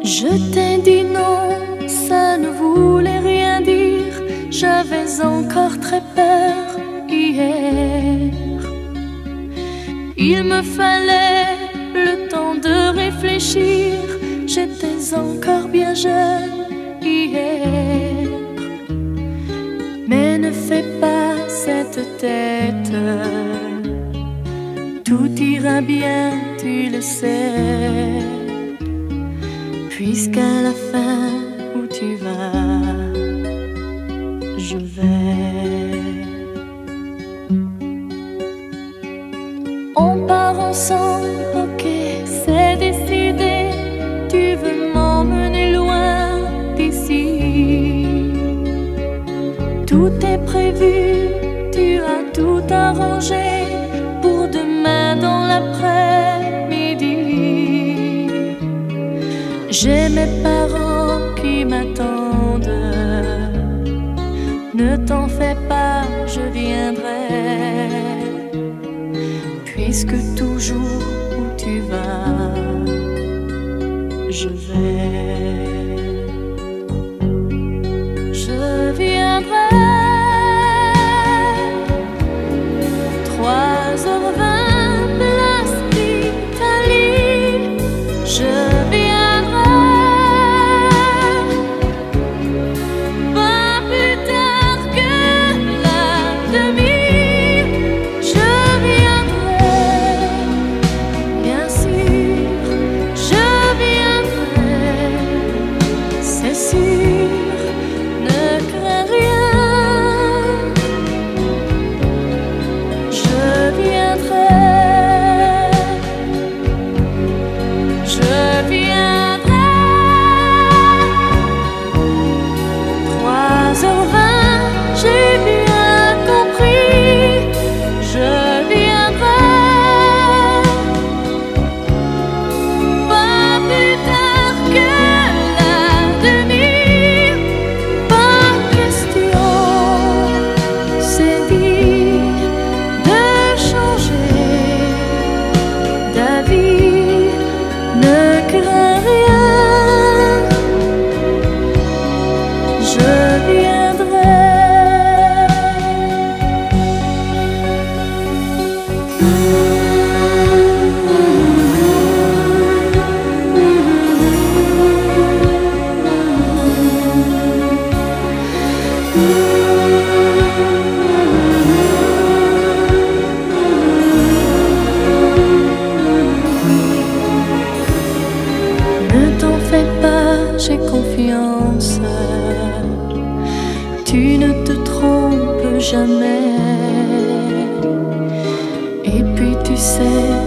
Je t'ai dit non, ça ne voulait rien dire. J'avais encore très peur hier. Il me fallait le temps de réfléchir. J'étais encore bien jeune hier. Mais ne fais pas cette tête, tout ira bien, tu le sais. Puisqu'à la fin où tu vas, je vais. On part ensemble, ok, c'est décidé. Tu veux m'emmener loin d'ici. Tout est prévu, tu as tout arrangé pour demain dans l'après-midi. J'ai mes parents qui m'attendent. Ne t'en fais pas, je viendrai. Puisque toujours où tu vas, je vais. Je viendrai. 3h20, place d'Italie. Je viendrai. Pas plus tard que la demi. Je viendrai. Bien sûr, je viendrai. C'est sûr, ne crains rien. Je viendrai. Je viendrai. 3h20, j'ai bien compris. Je viendrai. Pas plus tard que la demi. Pas question, c'est dit, de changer d'avis. Ne crains rien. Je viendrai. Ne t'en fais pas, j'ai confiance. Tu ne te trompes jamais. Et puis tu sais,